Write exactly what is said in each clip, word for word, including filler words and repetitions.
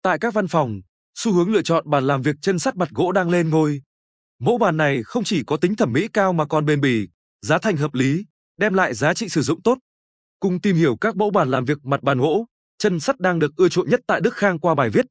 Tại các văn phòng, xu hướng lựa chọn bàn làm việc chân sắt mặt gỗ đang lên ngôi. Mẫu bàn này không chỉ có tính thẩm mỹ cao mà còn bền bỉ, giá thành hợp lý, đem lại giá trị sử dụng tốt. Cùng tìm hiểu các mẫu bàn làm việc mặt bàn gỗ, chân sắt đang được ưa chuộng nhất tại Đức Khang qua bài viết.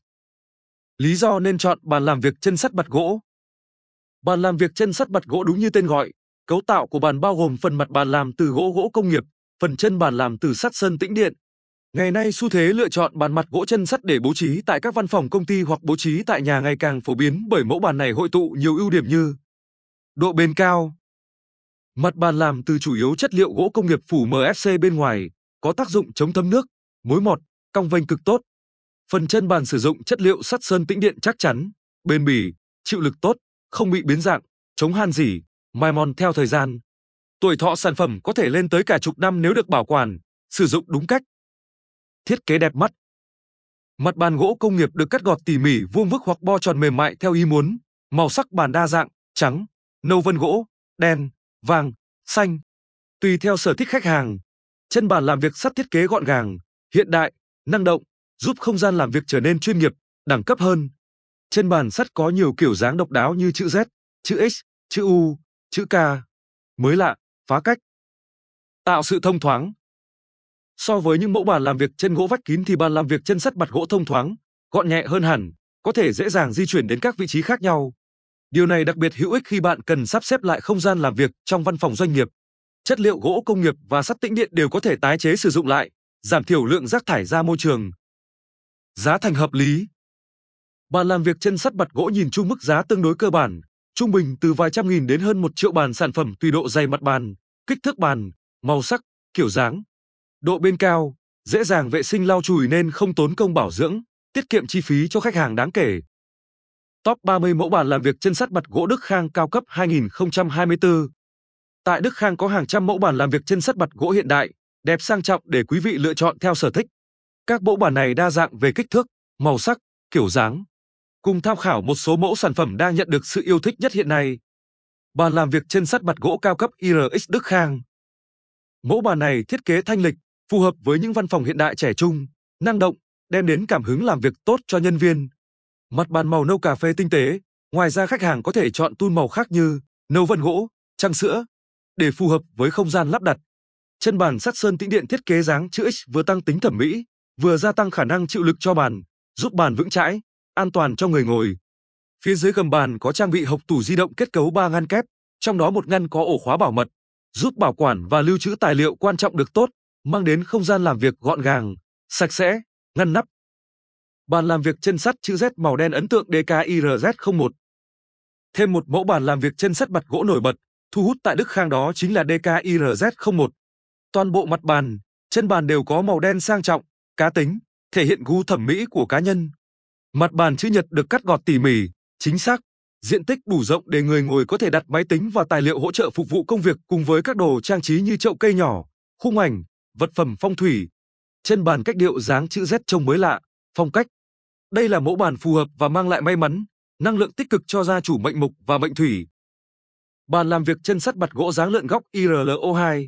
Lý do nên chọn bàn làm việc chân sắt mặt gỗ. Bàn làm việc chân sắt mặt gỗ đúng như tên gọi, cấu tạo của bàn bao gồm phần mặt bàn làm từ gỗ gỗ công nghiệp, phần chân bàn làm từ sắt sơn tĩnh điện. Ngày nay xu thế lựa chọn bàn mặt gỗ chân sắt để bố trí tại các văn phòng công ty hoặc bố trí tại nhà ngày càng phổ biến bởi mẫu bàn này hội tụ nhiều ưu điểm như độ bền cao. Mặt bàn làm từ chủ yếu chất liệu gỗ công nghiệp phủ em ép xê bên ngoài, có tác dụng chống thấm nước, mối mọt, cong vênh cực tốt. Phần chân bàn sử dụng chất liệu sắt sơn tĩnh điện chắc chắn, bền bỉ, chịu lực tốt, không bị biến dạng, chống han rỉ, mài mòn theo thời gian. Tuổi thọ sản phẩm có thể lên tới cả chục năm nếu được bảo quản, sử dụng đúng cách. Thiết kế đẹp mắt. Mặt bàn gỗ công nghiệp được cắt gọt tỉ mỉ, vuông vức hoặc bo tròn mềm mại theo ý muốn. Màu sắc bàn đa dạng, trắng, nâu vân gỗ, đen, vàng, xanh. Tùy theo sở thích khách hàng. Chân bàn làm việc sắt thiết kế gọn gàng, hiện đại, năng động, giúp không gian làm việc trở nên chuyên nghiệp, đẳng cấp hơn. Chân bàn sắt có nhiều kiểu dáng độc đáo như chữ Z, chữ X, chữ U, chữ K. Mới lạ, phá cách. Tạo sự thông thoáng. So với những mẫu bàn làm việc chân gỗ vách kín thì bàn làm việc chân sắt mặt gỗ thông thoáng, gọn nhẹ hơn hẳn, có thể dễ dàng di chuyển đến các vị trí khác nhau. Điều này đặc biệt hữu ích khi bạn cần sắp xếp lại không gian làm việc trong văn phòng doanh nghiệp. Chất liệu gỗ công nghiệp và sắt tĩnh điện đều có thể tái chế sử dụng lại, giảm thiểu lượng rác thải ra môi trường. Giá thành hợp lý. Bàn làm việc chân sắt mặt gỗ nhìn chung mức giá tương đối cơ bản, trung bình từ vài trăm nghìn đến hơn một triệu bàn sản phẩm tùy độ dày mặt bàn, kích thước bàn, màu sắc, kiểu dáng. Độ bền cao, dễ dàng vệ sinh lau chùi nên không tốn công bảo dưỡng, tiết kiệm chi phí cho khách hàng đáng kể. Top ba mươi mẫu bàn làm việc chân sắt mặt gỗ Đức Khang cao cấp hai nghìn không trăm hai mươi tư. Tại Đức Khang có hàng trăm mẫu bàn làm việc chân sắt mặt gỗ hiện đại, đẹp sang trọng để quý vị lựa chọn theo sở thích. Các mẫu bàn này đa dạng về kích thước, màu sắc, kiểu dáng. Cùng tham khảo một số mẫu sản phẩm đang nhận được sự yêu thích nhất hiện nay. Bàn làm việc chân sắt mặt gỗ cao cấp i rờ ích Đức Khang. Mẫu bàn này thiết kế thanh lịch, phù hợp với những văn phòng hiện đại trẻ trung, năng động, đem đến cảm hứng làm việc tốt cho nhân viên. Mặt bàn màu nâu cà phê tinh tế, ngoài ra khách hàng có thể chọn tone màu khác như nâu vân gỗ, trăng sữa, để phù hợp với không gian lắp đặt. Chân bàn sắt sơn tĩnh điện thiết kế dáng chữ X vừa tăng tính thẩm mỹ, vừa gia tăng khả năng chịu lực cho bàn, giúp bàn vững chãi, an toàn cho người ngồi. Phía dưới gầm bàn có trang bị hộc tủ di động kết cấu ba ngăn kép, trong đó một ngăn có ổ khóa bảo mật, giúp bảo quản và lưu trữ tài liệu quan trọng được tốt, mang đến không gian làm việc gọn gàng, sạch sẽ, ngăn nắp. Bàn làm việc chân sắt chữ Z màu đen ấn tượng đê ca i rờ Z không một. Thêm một mẫu bàn làm việc chân sắt mặt gỗ nổi bật, thu hút tại Đức Khang đó chính là đê ca i rờ Z không một. Toàn bộ mặt bàn, chân bàn đều có màu đen sang trọng, cá tính, thể hiện gu thẩm mỹ của cá nhân. Mặt bàn chữ nhật được cắt gọt tỉ mỉ, chính xác, diện tích đủ rộng để người ngồi có thể đặt máy tính và tài liệu hỗ trợ phục vụ công việc cùng với các đồ trang trí như chậu cây nhỏ, khung ảnh, vật phẩm phong thủy. Chân bàn cách điệu dáng chữ Z trông mới lạ, phong cách. Đây là mẫu bàn phù hợp và mang lại may mắn, năng lượng tích cực cho gia chủ mệnh mộc và mệnh thủy. Bàn làm việc chân sắt mặt gỗ dáng lượn góc i rờ lờ o hai.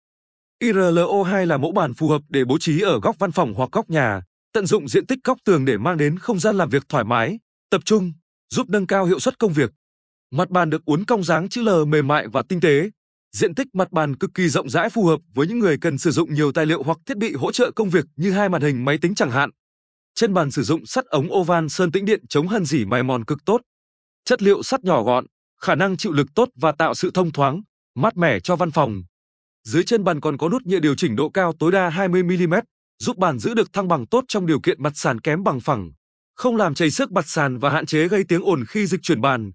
i rờ lờ o hai là mẫu bàn phù hợp để bố trí ở góc văn phòng hoặc góc nhà, tận dụng diện tích góc tường để mang đến không gian làm việc thoải mái, tập trung, giúp nâng cao hiệu suất công việc. Mặt bàn được uốn cong dáng chữ L mềm mại và tinh tế. Diện tích mặt bàn cực kỳ rộng rãi phù hợp với những người cần sử dụng nhiều tài liệu hoặc thiết bị hỗ trợ công việc như hai màn hình máy tính chẳng hạn. Chân bàn sử dụng sắt ống oval sơn tĩnh điện chống hằn rỉ mài mòn cực tốt. Chất liệu sắt nhỏ gọn, khả năng chịu lực tốt và tạo sự thông thoáng, mát mẻ cho văn phòng. Dưới chân bàn còn có nút nhựa điều chỉnh độ cao tối đa hai mươi mi li mét, giúp bàn giữ được thăng bằng tốt trong điều kiện mặt sàn kém bằng phẳng, không làm chảy xước mặt sàn và hạn chế gây tiếng ồn khi dịch chuyển bàn.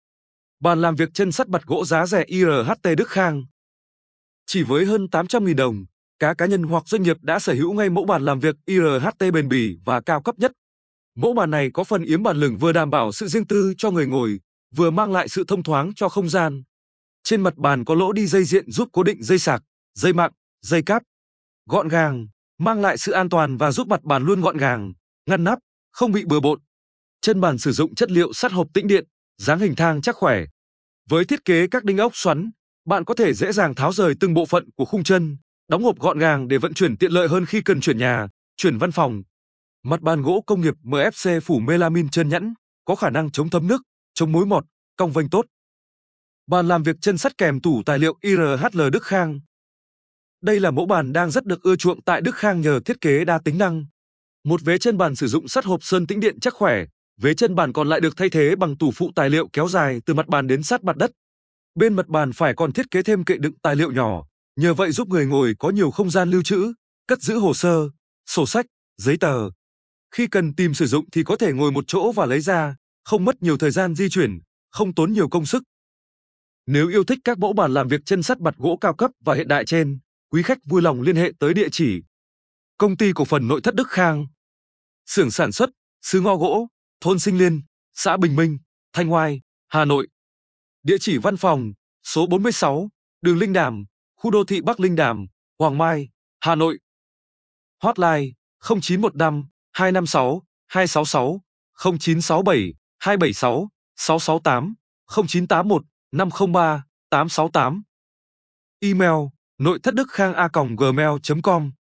Bàn làm việc chân sắt mặt gỗ giá rẻ i rờ hát tê Đức Khang. Chỉ với hơn tám trăm nghìn đồng, các cá nhân hoặc doanh nghiệp đã sở hữu ngay mẫu bàn làm việc i rờ hát tê bền bỉ và cao cấp nhất. Mẫu bàn này có phần yếm bàn lửng vừa đảm bảo sự riêng tư cho người ngồi, vừa mang lại sự thông thoáng cho không gian. Trên mặt bàn có lỗ đi dây diện giúp cố định dây sạc, dây mạng, dây cáp. Gọn gàng, mang lại sự an toàn và giúp mặt bàn luôn gọn gàng, ngăn nắp, không bị bừa bộn. Chân bàn sử dụng chất liệu sắt hộp tĩnh điện, dáng hình thang chắc khỏe. Với thiết kế các đinh ốc xoắn, bạn có thể dễ dàng tháo rời từng bộ phận của khung chân, đóng hộp gọn gàng để vận chuyển tiện lợi hơn khi cần chuyển nhà, chuyển văn phòng. Mặt bàn gỗ công nghiệp em ép xê phủ melamin trơn nhẵn, có khả năng chống thấm nước, chống mối mọt, cong vênh tốt. Bàn làm việc chân sắt kèm tủ tài liệu i rờ hát lờ Đức Khang. Đây là mẫu bàn đang rất được ưa chuộng tại Đức Khang nhờ thiết kế đa tính năng. Một vế chân bàn sử dụng sắt hộp sơn tĩnh điện chắc khỏe, vế chân bàn còn lại được thay thế bằng tủ phụ tài liệu kéo dài từ mặt bàn đến sát mặt đất. Bên mặt bàn phải còn thiết kế thêm kệ đựng tài liệu nhỏ, nhờ vậy giúp người ngồi có nhiều không gian lưu trữ, cất giữ hồ sơ, sổ sách, giấy tờ. Khi cần tìm sử dụng thì có thể ngồi một chỗ và lấy ra, không mất nhiều thời gian di chuyển, không tốn nhiều công sức. Nếu yêu thích các mẫu bàn làm việc chân sắt mặt gỗ cao cấp và hiện đại trên, quý khách vui lòng liên hệ tới địa chỉ Công ty cổ phần Nội thất Đức Khang, xưởng sản xuất, xứ Ngọ Gỗ, thôn Sinh Liên, xã Bình Minh, Thanh Oai, Hà Nội. Địa chỉ văn phòng, số bốn mươi sáu, đường Linh Đàm, khu đô thị Bắc Linh Đàm, Hoàng Mai, Hà Nội. Hotline không chín một năm hai năm sáu hai sáu sáu, không chín sáu bảy hai bảy sáu sáu sáu tám, không chín tám một năm không ba tám sáu tám. Email nội thất đức khang a còng gmail chấm com